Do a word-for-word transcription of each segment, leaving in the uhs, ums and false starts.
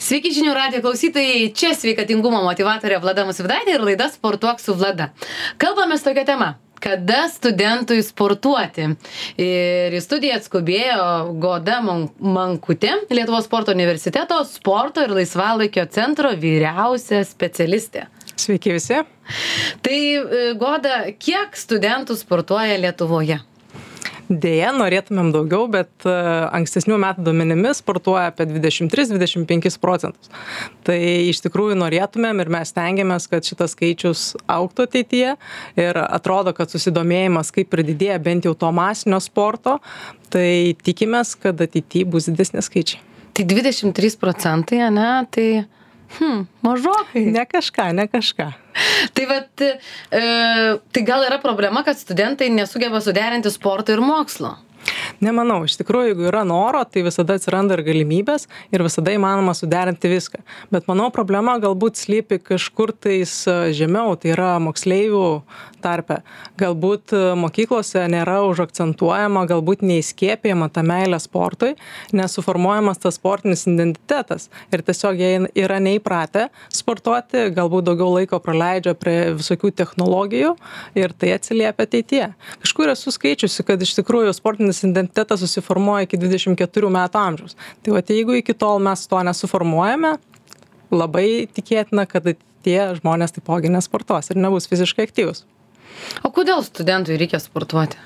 Sveiki žinių radijo klausytojai, čia sveikatingumo motyvatorė Vlada Musvydaitė ir laida Sportuok su Vlada. Kalbame tokia tema. Kada studentui sportuoti? Ir į studiją atskubėjo Goda Mankutė, Lietuvos sporto universiteto sporto ir laisvalaikio centro vyriausia specialistė. Sveiki visi. Tai Goda, kiek studentų sportuoja Lietuvoje? Deja, norėtumėm daugiau, bet uh, ankstesnių metų duomenimis sportuoja apie dvidešimt tris dvidešimt penkis procentus. Tai iš tikrųjų norėtumėm ir mes stengiamės, kad šitas skaičius augtų ateityje ir atrodo, kad susidomėjimas kaip ir didėja bent jau to masinio sporto, tai tikimės, kad ateityje bus didesni skaičiai. Tai dvidešimt trys procentai, ne? Tai hmm, mažokai. Ne kažką, ne kažką. Tai vat, e, tai gal yra problema, kad studentai nesugeba suderinti sporto ir mokslo? Nemanau, iš tikrųjų, jeigu yra noro, tai visada atsiranda ir galimybės ir visada įmanoma suderinti viską. Bet manau, problema galbūt slypi kažkur tais žemiau, tai yra moksleivių tarpe. Galbūt mokyklose nėra užakcentuojama, galbūt neįskiepėjama ta meilė sportui, nesuformuojamas tas sportinis identitetas. Ir tiesiog jie yra neįpratę sportuoti, galbūt daugiau laiko praleidžia prie visokių technologijų ir tai atsiliepia ateityje. Kažkur esu skaičiusi, kad iš tikrųjų sportinis identitetas susiformuoja iki dvidešimt keturių metų amžiaus. Tai va, jeigu iki tol mes to nesuformuojame, labai tikėtina, kad tie žmonės taipogi nesportuos ir nebus fiziškai aktyvus. O kodėl studentui reikia sportuoti?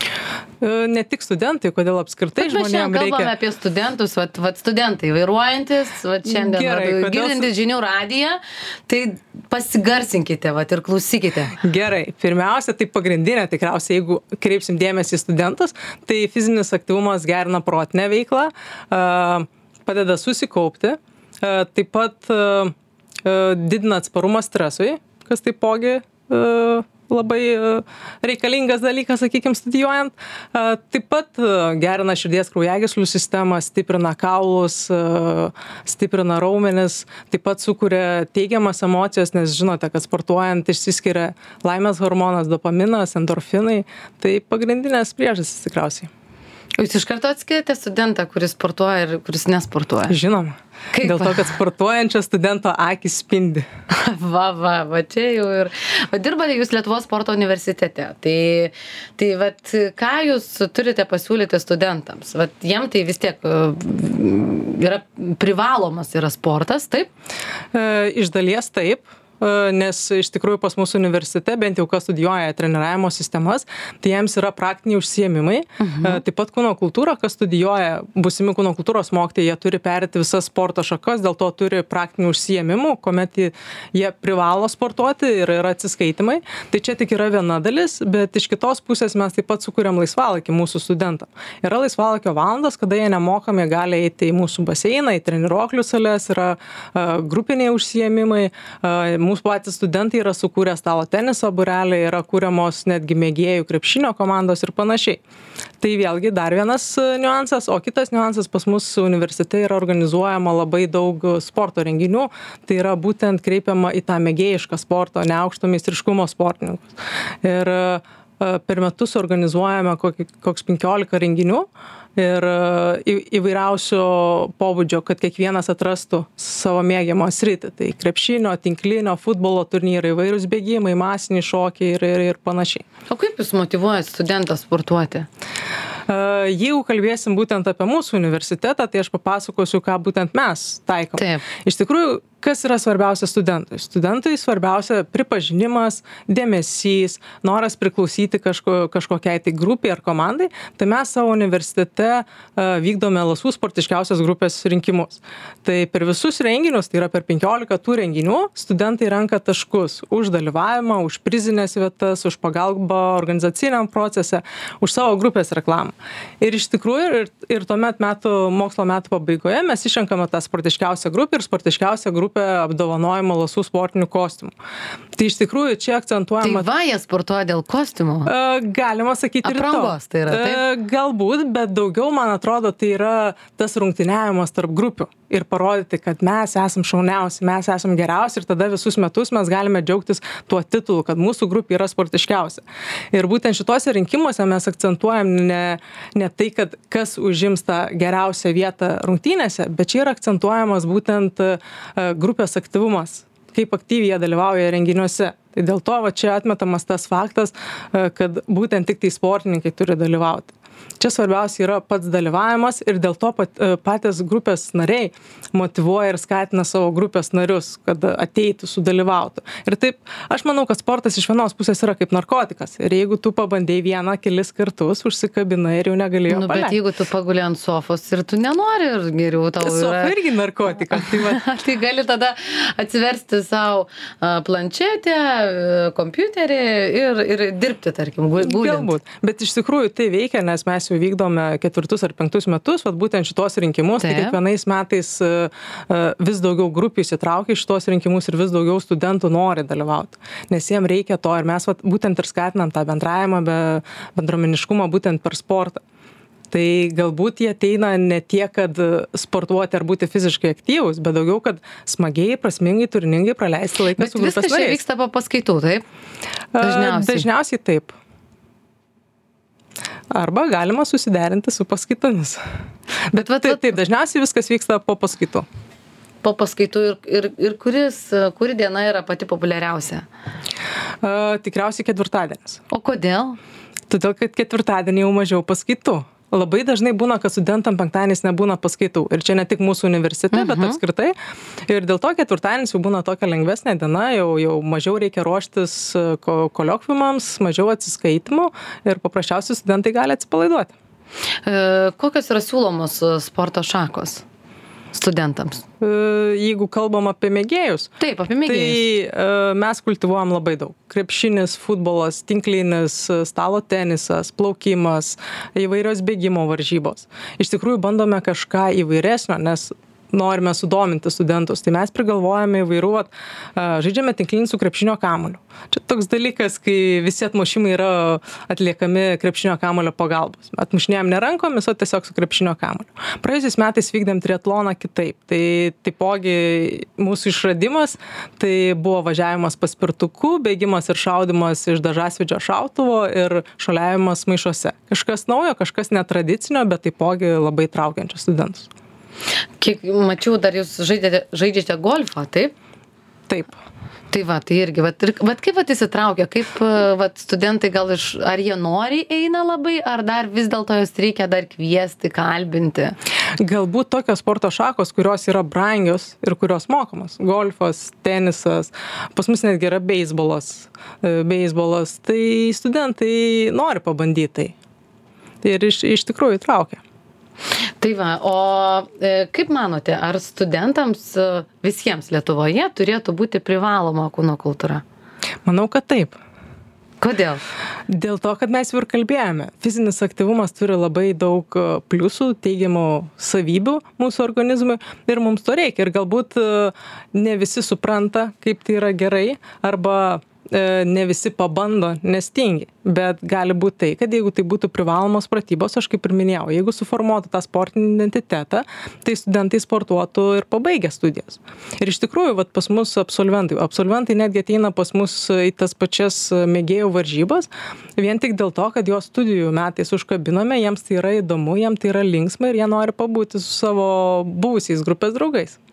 Ne tik studentai, kodėl apskritai žmonėms reikia. Mes kalbame apie studentus, vat, vat studentai vairuojantis, vat šiandien Gerai, vat, kodėl... girdintis žinių radiją, tai pasigarsinkite vat, ir klausykite. Gerai, pirmiausia, tai pagrindinė tikriausiai, jeigu kreipsim dėmesį į studentus, tai fizinis aktyvumas gerina protinę veiklą, padeda susikaupti, taip pat didina atsparumą stresui, kas taipogi labai reikalingas dalykas, sakykime, studijuojant. Taip pat gerina širdies kraujagyslių sistemą, stiprina kaulus, stiprina raumenis, taip pat sukuria teigiamas emocijas, nes žinote, kad sportuojant išsiskiria laimės hormonas, dopaminas, endorfinai. Tai pagrindinės priežastys tikriausiai. Jūs iš karto atskirite studentą, kuris sportuoja ir kuris nesportuoja? Žinoma. Kaip? Dėl to, kad sportuojančio studento akys spindi. Va, va, va, čia jau ir... Va, dirbate jūs Lietuvos sporto universitete. Tai, tai vat, ką jūs turite pasiūlyti studentams? Vat, jiem tai vis tiek yra privalomas yra sportas, taip? E, iš dalies taip. Nes iš tikrųjų pas mūsų universitete, bent jau kas studijuoja treniravimo sistemas, tai jiems yra praktiniai užsiėmimai. Uh-huh. Taip pat kūno kultūra, kas studijuoja būsimi kūno kultūros mokytojai, jie turi perėti visas sporto šakas, dėl to turi praktinių užsiėmimų, kuomet jie privalo sportuoti ir yra atsiskaitimai. Tai čia tik yra viena dalis, bet iš kitos pusės mes taip pat sukuriam laisvalaikį mūsų studentam. Yra laisvalaikio valandos, kada jie nemokami gali eiti į mūsų baseiną, į treniruoklių sales, yra uh, grupiniai užsiėmimai, uh, mūsų patys studentai yra sukūrę stalo teniso būrelį, yra kūriamos netgi mėgėjų krepšinio komandos ir panašiai. Tai vėlgi dar vienas niuansas, o kitas niuansas pas mus universitete yra organizuojama labai daug sporto renginių, tai yra būtent kreipiama į tą mėgėjišką sportą, ne aukšto meistriškumo sportininkus. Ir per metus organizuojame koks penkiolika renginių ir įvairiausio pobūdžio, kad kiekvienas atrastų savo mėgiamą sritį. Tai krepšinio, tinklinio, futbolo turnyrai, įvairūs bėgimai, masiniai šokiai ir, ir, ir panašiai. O kaip jūs motyvuojat studentą sportuoti? Jeigu kalbėsim būtent apie mūsų universitetą, tai aš papasakosiu, ką būtent mes taikom. Taip. Iš tikrųjų, kas yra svarbiausia studentui? Studentui svarbiausia pripažinimas, dėmesys, noras priklausyti kažko, kažkokiai tai grupiai ar komandai. Tai mes savo universitete vykdome L S U sportiškiausios grupės rinkimus. Tai per visus renginius, tai yra per penkiolika tų renginių, studentai renka taškus už dalyvavimą, už prizinės vietas, už pagalbą organizaciniam procese, už savo grupės reklamą. Ir iš tikrųjų, ir, ir tuomet metų, mokslo metų pabaigoje mes išrenkame tą sportiškiausią grupę ir sportiškiausią grupę grupė apdovanojama lasų sportinių kostiumų. Tai iš tikrųjų čia akcentuojama. Tai va, jie sportuoja dėl kostiumų. Galima sakyti ir to. Aprangos tai yra, taip? Galbūt, bet daugiau, man atrodo, tai yra tas rungtyniavimas tarp grupių ir parodyti, kad mes esam šauniausi, mes esam geriausi ir tada visus metus mes galime džiaugtis tuo titulu, kad mūsų grupė yra sportiškiausia. Ir būtent šituose rinkimuose mes akcentuojam ne, ne tai, kad kas užims tą geriausią vietą rungtynėse, bet čia yra akcentuojamas būtent grupės aktyvumas, kaip aktyviai jie dalyvauja renginiuose. Tai dėl to va, čia atmetamas tas faktas, kad būtent tik tai sportininkai turi dalyvauti. Čia svarbiausia yra pats dalyvavimas ir dėl to pat, patys grupės nariai motyvuoja ir skatina savo grupės narius, kad ateitų, sudalyvautų. Ir taip, aš manau, kad sportas iš vienos pusės yra kaip narkotikas. Ir jeigu tu pabandėjai vieną kelis kartus, užsikabinai ir jau negali jo Nu, paleisti. bet jeigu tu paguli ant sofos ir tu nenori ir geriau tau yra... Sofa irgi narkotikas. Tai, va... tai gali tada atsiversti savo planšetę, kompiuterį ir, ir dirbti, tarkim, gulint. Galbūt. Bet iš tikrųjų tai veikia, nes mes jau vykdome ketvirtus ar penktus metus, vat būtent šitos rinkimus, tai kiekvienais metais vis daugiau grupių įsitraukia į šitos rinkimus ir vis daugiau studentų nori dalyvauti, nes jiem reikia to ir mes vat būtent ir skatinam tą bendravimą, be bendruomeniškumą būtent per sportą. Tai galbūt jie ateina ne tiek, kad sportuoti ar būti fiziškai aktyvūs, bet daugiau, kad smagiai, prasmingai, turiningai praleisti laiką bet su grupės nariais. Bet viskas čia vyksta po paskaitų, taip? Dažniausiai. Dažniausiai taip. Arba galima susiderinti su paskaitomis. Bet va, taip, taip, dažniausiai viskas vyksta po paskaitų. Po paskaitų ir, ir, ir kuris, kuri diena yra pati populiariausia? Uh, tikriausiai ketvirtadienis. O kodėl? Todėl, kad ketvirtadienį jau mažiau paskaitų. Labai dažnai būna, kad studentam penktadienis nebūna paskaitų. Ir čia ne tik mūsų universitete, uh-huh. bet apskritai. Ir dėl to ketvirtadienis jau būna tokia lengvesnė diena, jau, jau mažiau reikia ruoštis koliokviumams, mažiau atsiskaitimų ir paprasčiausiai studentai gali atsipalaiduoti. E, kokios yra siūlomos sporto šakos studentams? Jeigu kalbam apie mėgėjus, Taip, apie mėgėjus. tai mes kultivuojam labai daug. Krepšinis, futbolas, tinklinis, stalo tenisas, plaukimas, įvairios bėgimo varžybos. Iš tikrųjų bandome kažką įvairesnio, nes norime sudominti studentus. Tai mes prigalvojame įvairių, žaidžiame tinklinį su krepšinio kamuoliu. Čia toks dalykas, kai visi atmušimai yra atliekami krepšinio kamuolio pagalbos. Atmušinėjom ne rankomis, o tiesiog su krepšinio kamuoliu. Praėjusiais metais vykdėm triatloną kitaip. Tai taipogi mūsų išradimas, tai buvo važiavimas paspirtuku, bėgimas ir šaudimas iš dažasvydžio šautuvo ir šuoliavimas maišuose. Kažkas naujo, kažkas netradicinio, bet taipogi labai traukiančio studentus. Kiek mačiau, dar jūs žaidžiate, žaidžiate golfą, taip? Taip. Tai va, tai irgi, vat, ir, vat kaip vat įsitraukia, kaip vat studentai gal iš, ar jie nori eina labai, ar dar vis dėlto jos reikia dar kviesti, kalbinti? Galbūt tokios sporto šakos, kurios yra brangios ir kurios mokamos. Golfas, tenisas, pas mus netgi yra beisbolas, beisbolas, tai studentai nori pabandyti tai. Ir iš, iš tikrųjų traukia. Tai va, o e, kaip manote, ar studentams e, visiems Lietuvoje turėtų būti privaloma kūno kultūra? Manau, kad taip. Kodėl? Dėl to, kad mes jau ir kalbėjome. Fizinis aktyvumas turi labai daug pliusų, teigiamų savybių mūsų organizmui ir mums to reikia. Ir galbūt ne visi supranta, kaip tai yra gerai, arba ne visi pabando, nes tingi. Bet gali būti tai, kad jeigu tai būtų privalomos pratybos, aš kaip ir minėjau, jeigu suformuotų tą sportinį identitetą, tai studentai sportuotų ir pabaigę studijas. Ir iš tikrųjų, vat, pas mus absolventai, absolventai netgi ateina pas mus į tas pačias mėgėjų varžybas, vien tik dėl to, kad jos studijų metais užkabinome, jiems tai yra įdomu, jiems tai yra linksma ir jie nori pabūti su savo buvusiais grupės draugais.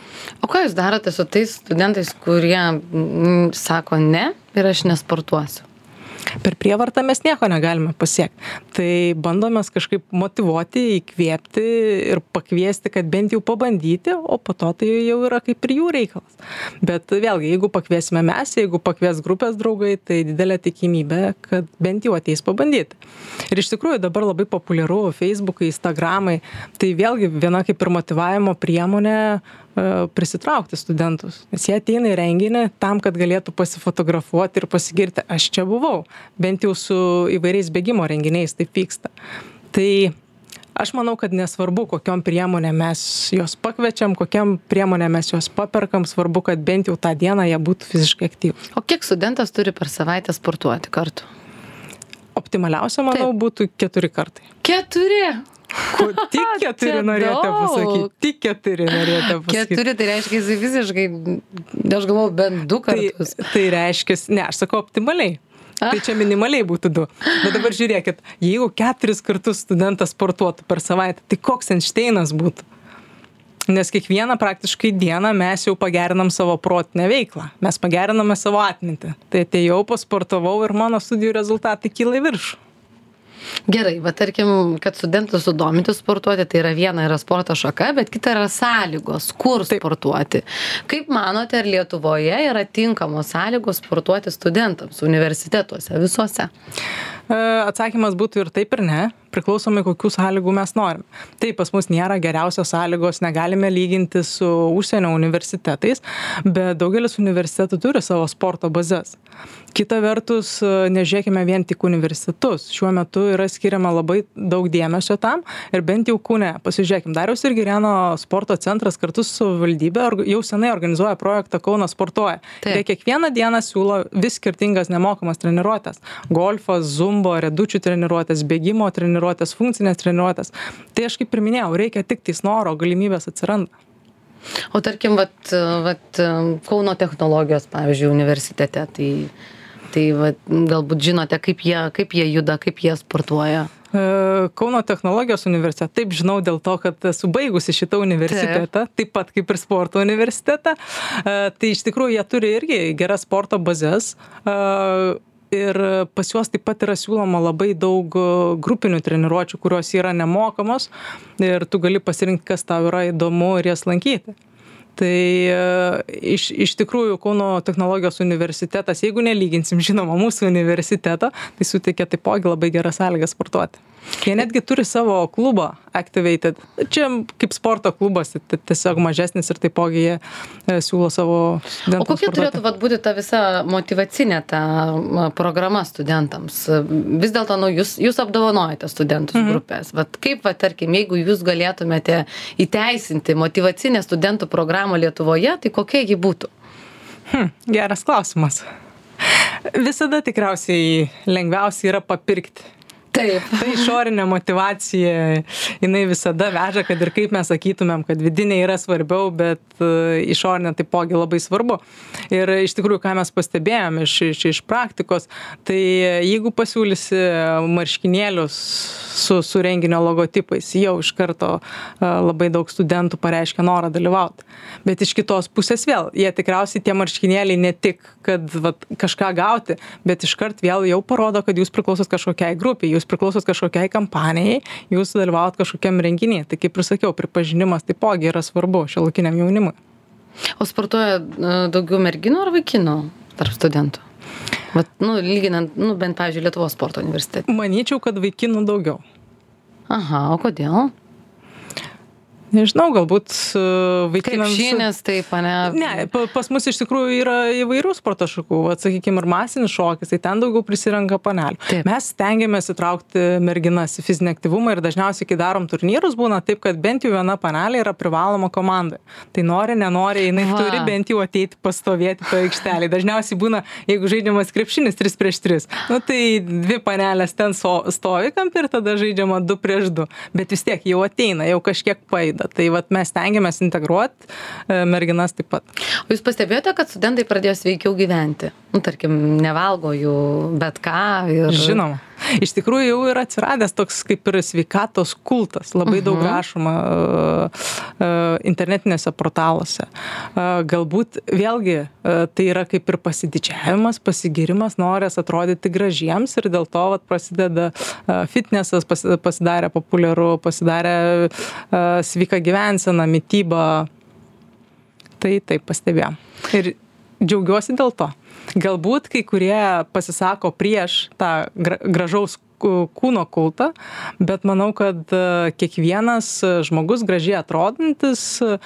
O ką jūs darote su tais studentais, kurie mm, sako ne ir aš nesportuosiu? Per prievartą mes nieko negalime pasiekti. Tai bandome kažkaip motyvuoti, įkvėpti ir pakviesti, kad bent jau pabandyti, o po to tai jau yra kaip ir jų reikalas. Bet vėlgi, jeigu pakviesime mes, jeigu pakvies grupės draugai, tai didelė tikimybė, kad bent jau ateis pabandyti. Ir iš tikrųjų dabar labai populiaru Facebookai, Instagramai, tai vėlgi viena kaip ir motyvavimo priemonė prisitraukti studentus. Nes jie ateina į renginį tam, kad galėtų pasifotografuoti ir pasigirti, aš čia buvau. Bent jau su įvairiais bėgimo renginiais taip vyksta. Tai Aš manau, kad nesvarbu, kokiom priemonėm mes juos pakviečiam, kokiam priemonėm mes juos paperkam, svarbu, kad bent jau tą dieną jie būtų fiziškai aktyvūs. O kiek studentas turi per savaitę sportuoti kartu? Optimaliausia, manau, Taip. būtų keturi kartai. Keturi? Ko, tik keturi Čia norėjote daug. pasakyti. Tik keturi norėjote pasakyti. Keturi, tai reiškia, jisai visiškai, aš galvoju, bent du kartus. Tai, tai reiškia, ne, aš sakau optimaliai. Tai čia minimaliai būtų du. Bet dabar žiūrėkit, jeigu keturis kartus studentas sportuotų per savaitę, tai koks Einšteinas būtų? Nes kiekvieną praktiškai dieną mes jau pagerinam savo protinę veiklą. Mes pageriname savo atmintį. Tai atėjau, pasportavau ir mano studijų rezultatai kyla į viršų. Gerai, bet tarkim, kad studentus sudominti sportuoti, tai yra viena yra sporto šaka, bet kita yra sąlygos, kur Taip. sportuoti. Kaip manote, ar Lietuvoje yra tinkamos sąlygos sportuoti studentams universitetuose visuose? E, Atsakymas būtų ir taip ir ne, priklausomai kokių sąlygų mes norim. Taip, pas mus nėra geriausios sąlygos, negalime lyginti su užsienio universitetais, bet daugelis universitetų turi savo sporto bazes. Kita vertus, nežiūrėkime vien tik universitetus. Šiuo metu yra skiriama labai daug dėmesio tam ir bent jau Kaune, pasižiūrėkim, Dariaus ir Girėno sporto centras kartu su valdybė org- jau senai organizuoja projektą Kaunas sportuoja. Taip. Jie kiekvieną dieną siūlo vis skirtingas nemokamas treniruotės. Golfas, zumbo, redučių treniruotės, bėgimo treniruotės, funkcinės treniruotės. Tai aš kaip ir minėjau, reikia tik tais noro, galimybės atsiranda. O tarkim, vat, vat, Kauno technologijos, pavyzdžiui, universitete, tai, tai vat, galbūt žinote, kaip jie, kaip jie juda, kaip jie sportuoja. E, Kauno technologijos universitetą, taip žinau dėl to, kad esu baigusi šitą universitetą, taip, taip pat kaip ir sporto universitetą. E, Tai iš tikrųjų jie turi irgi geras sporto bazės. E, Ir pas juos taip pat yra siūloma labai daug grupinių treniruočių, kurios yra nemokamos ir tu gali pasirinkti, kas tau yra įdomu ir jas lankyti. Tai e, iš, iš tikrųjų Kauno technologijos universitetas, jeigu nelyginsim žinoma mūsų universiteto, tai suteikia taipogi labai geras sąlygas sportuoti. Jie netgi turi savo klubą Activated. Čia kaip sporto klubas, tai tiesiog mažesnis ir taipogi jie e, siūlo savo O studentams kokia sportuoti. turėtų vat, būti ta visa motivacinė ta m, programa studentams? Vis dėlto, nu, jūs, jūs apdovanojate studentus mhm. grupės. Vat, kaip, vat, tarkim, jeigu jūs galėtumėte įteisinti motivacinę studentų programą Lietuvoje, tai kokia ji būtų? Hm, geras klausimas. Visada tikriausiai lengviausia yra papirkti. Taip. Ta išorinė motivacija, jinai visada veža, kad ir kaip mes sakytumėm, kad vidinė yra svarbiau, bet uh, išorinė taipogi labai svarbu. Ir iš tikrųjų, ką mes pastebėjom iš, iš, iš praktikos, tai jeigu pasiūlysi marškinėlius su, su renginio logotipais, jau iš karto uh, labai daug studentų pareiškia norą dalyvauti. Bet iš kitos pusės vėl, jie tikriausiai tie marškinėliai ne tik, kad vat, kažką gauti, bet iškart vėl jau parodo, kad jūs priklausot kažkokiai grupiai, jūs priklausot kažkokiai kampanijai, jūs dalyvaujat kažkokiam renginį. Tai kaip ir sakiau, pripažinimas taipogi yra svarbu šiuolaikiniam jaunimui. O sportuoja e, daugiau merginų ar vaikinų tarp studentų? Vat, nu, lyginant, nu, bent, pavyzdžiui, Lietuvos sporto universitete. Manyčiau, kad vaikinų daugiau. Aha, o kodėl? Nežinau, galbūt uh, vaikinams... Krepšinis, taip, ane? Ne, pa- pas mus iš tikrųjų yra įvairių sporto šakų. Atsakykime, ir masinis šokis, tai ten daugiau prisirenka panelių. Taip. Mes stengiamės įtraukti merginas į fizinį aktyvumą ir dažniausiai, kai darom turnyrus, būna taip, kad bent jau viena panelė yra privaloma komandai. Tai nori, nenori, jinai Va. turi bent jau ateiti pastovėti toje aikštelėje. Dažniausiai būna, jeigu žaidžiamas krepšinis trys prieš tris, nu tai dvi panelės ten so, stovi kampe ir tada žaidžiama du prieš du. Bet vis tiek jau ateina, jau kažkiek paida. Tai vat mes stengiamės integruoti e, merginas taip pat. O jūs pastebėjote, kad studentai pradėjo sveikiau gyventi? Nu, tarkim, nevalgo jų bet ką ir... Žinoma. Iš tikrųjų jau yra atsiradęs toks kaip ir sveikatos kultas, labai daug Mhm. rašoma uh, uh, internetinėse portaluose. Uh, galbūt vėlgi uh, tai yra kaip ir pasididžiavimas, pasigirimas, norės atrodyti gražiems ir dėl to vat, prasideda uh, fitnesas, pas, pasidarė populiaru, pasidarė uh, sveika gyvensena, mityba. Tai taip pastebėjom. Ir džiaugiuosi dėl to. Galbūt kai kurie pasisako prieš tą gra- gražaus kūno kultą, bet manau, kad kiekvienas žmogus gražiai atrodantis,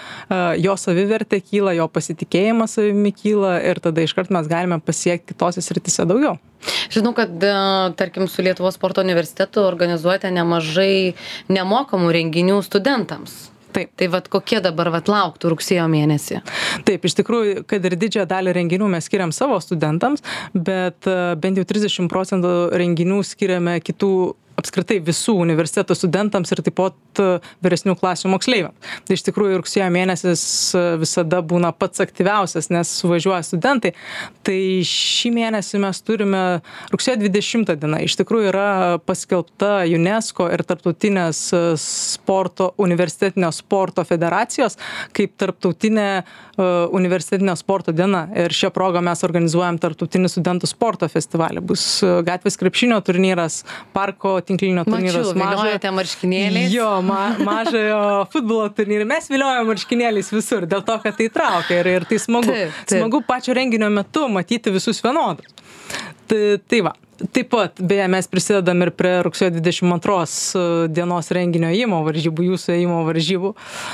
jo savivertė kyla, jo pasitikėjimas savimi kyla ir tada iškart mes galime pasiekti kitose srityse daugiau. Žinau, kad, tarkim, su Lietuvos sporto universitetu organizuojate nemažai nemokamų renginių studentams. Taip. Tai vat kokie dabar vat lauktų rugsėjo mėnesį? Taip, iš tikrųjų, kad ir didžiąją dalį renginių mes skiriam savo studentams, bet bent jau trisdešimt procentų renginių skiriame kitų apskritai visų universiteto studentams ir taip pat vyresnių klasių moksleiviams. Tai iš tikrųjų rugsėjo mėnesis visada būna pats aktyviausias, nes suvažiuoja studentai. Tai šį mėnesį mes turime rugsėjo dvidešimtą dieną. Iš tikrųjų yra paskelbta UNESCO ir Tarptautinės sporto, universitetinio sporto federacijos kaip tarptautinė universitetinio sporto diena. Ir šią progą mes organizuojam Tarptautinį studentų sporto festivalį. Bus gatvės krepšinio turnyras, parko tinklinio turnyras. Mačiau, viliojate marškinėliais. Jo, ma, mažojo futbolo turnyrą. Mes viliojame marškinėliais visur, dėl to, kad tai traukia ir, ir tai smagu. Taip, taip. Smagu pačio renginio metu matyti visus vienodus. Tai, tai va. Taip pat, beje, mes prisidedam ir prie rugsėjo dvidešimt antros dienos renginio ėjimo varžybų, jūsų ėjimo varžybų.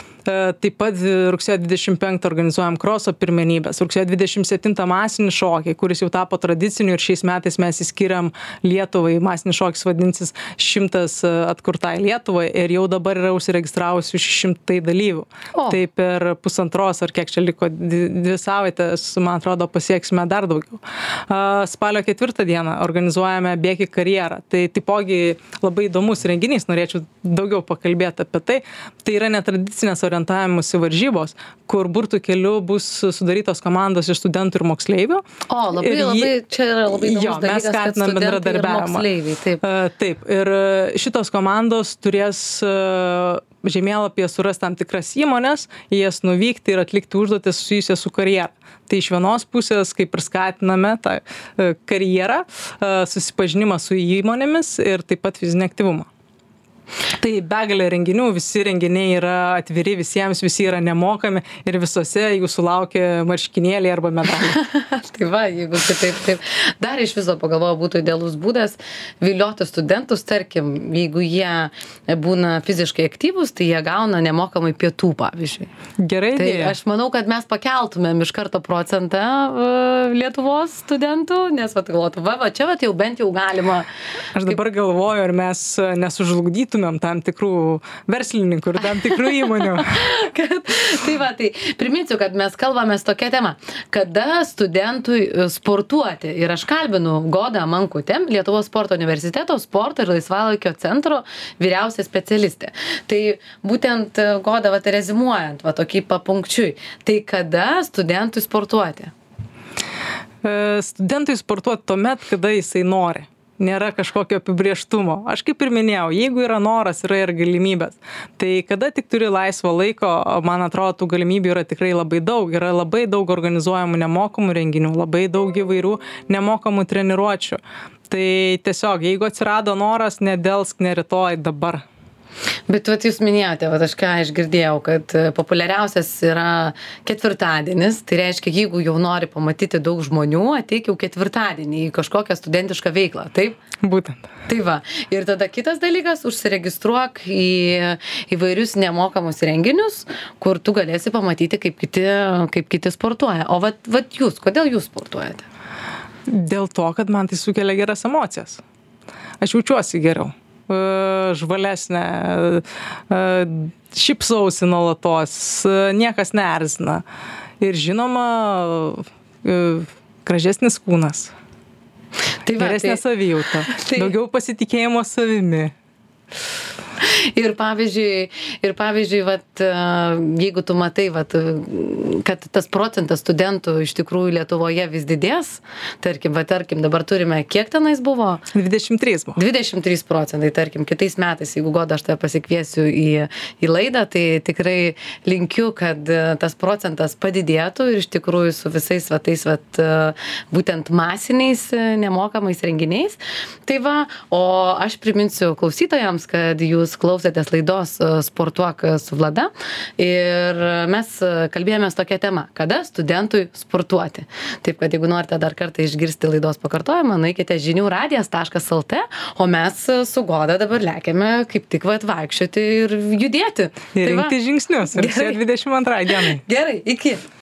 Taip pat rugsėjo dvidešimt penktą organizuojam kroso pirmenybės, rugsėjo dvidešimt septintą masinį šokį, kuris jau tapo tradiciniu ir šiais metais mes įskiriam Lietuvai, masinis šokis vadinsis šimtas atkurtai Lietuvai ir jau dabar yra užsiregistravusių šimtai dalyvių. O. Tai per pusantros ar kiek čia liko dvi savaitės, man atrodo, pasieksime dar daugiau. Spalio ketvirtą dieną organizuojame Bėk į karjerą. Tai taipogi labai įdomus renginys, norėčiau daugiau pakalbėti apie tai. Tai yra netradicinės orientavimusi varžybos, kur burtų keliu bus sudarytos komandos iš studentų ir moksleivių. O, labai, ir labai, čia yra labai įdomus jo, dalykas, mes kad skatinam studentai ir bendradarbiavimą. moksleiviai, taip. Uh, taip, ir šitos komandos turės uh, žemėlapyje surasti tam tikras įmonės, į jas nuvykti ir atlikti užduotis susijusias su karjera. Tai iš vienos pusės, kaip ir skatiname tą uh, karjerą, uh, susipažinimą su įmonėmis ir taip pat fizinį aktyvumą. Tai begalė renginių, visi renginiai yra atviri visiems, visi yra nemokami ir visose jūsų laukia marškinėliai arba medaliai. Tai va, jeigu kitaip, taip. Dar iš viso pagalvoju, būtų idealus būdas vilioti studentus, tarkim, jeigu jie būna fiziškai aktyvūs, tai jie gauna nemokamai pietų, pavyzdžiui. Gerai Tai idėja. aš manau, kad mes pakeltumėm iš karto procentą uh, Lietuvos studentų, nes vat galvotų, va, va, čia vat jau bent jau galima. Aš dabar galvoju, ar mes nesužlugdytumėm tam tikrų verslininkų ir tam tikrų įmonių. kad, tai va, tai priminsiu, kad mes kalbamės tokia tema, kada studentui sportuoti. Ir aš kalbinu Godą Mankutę, Lietuvos sporto universiteto sporto ir laisvalaikio centro vyriausia specialistė. Tai būtent Goda, va, rezimuojant, va, tokį papunkčiui, tai kada studentui sportuoti? Studentui sportuoti tuomet, kada jisai nori. Nėra kažkokio apibrėžtumo. Aš kaip ir minėjau, jeigu yra noras, yra ir galimybės. Tai kada tik turi laisvo laiko, man atrodo, tų galimybių yra tikrai labai daug. Yra labai daug organizuojamų nemokamų renginių, labai daug įvairių nemokamų treniruočių. Tai tiesiog, jeigu atsirado noras, nedelsk, ne rytoj, dabar. Bet vat jūs minėjote, vat aš ką išgirdėjau, kad populiariausias yra ketvirtadienis, tai reiškia, jeigu jau nori pamatyti daug žmonių, ateik jau ketvirtadienį į kažkokią studentišką veiklą, taip? Būtent. Tai va, ir tada kitas dalykas, užsiregistruok į įvairius nemokamus renginius, kur tu galėsi pamatyti, kaip kiti, kaip kiti sportuoja. O vat, vat jūs, kodėl jūs sportuojate? Dėl to, kad man tai sukelia geras emocijas. Aš jaučiuosi geriau. Žvalesnė, šypsausi nuolatos, niekas neerzina. Ir žinoma, gražesnis kūnas, tai va, geresnė tai, savijauta, tai, daugiau pasitikėjimo savimi. Ir pavyzdžiui, ir pavyzdžiui, vat, jeigu tu matai, vat, kad tas procentas studentų iš tikrųjų Lietuvoje vis didės, tarkim, va, tarkim, dabar turime, kiek tenais buvo? dvidešimt trys buvo. dvidešimt trys procentai, tarkim, kitais metais, jeigu Goda, aš tave pasikviesiu į, į laidą, tai tikrai linkiu, kad tas procentas padidėtų ir iš tikrųjų su visais va, tais, va, būtent masiniais nemokamais renginiais. Tai va, o aš priminsiu klausytojams, kad jūs klausotės klausėtės laidos Sportuok su Vlada ir mes kalbėjomės tokia tema, kada studentui sportuoti. Taip, kad jeigu norite dar kartą išgirsti laidos pakartojimą, nueikite žinių radijas taškas lt, o mes su Goda dabar lekiame kaip tik vat vaikščioti ir judėti. Ir rinkti žingsnius. Rugsėjo dvidešimt antrą dienai. Gerai, iki.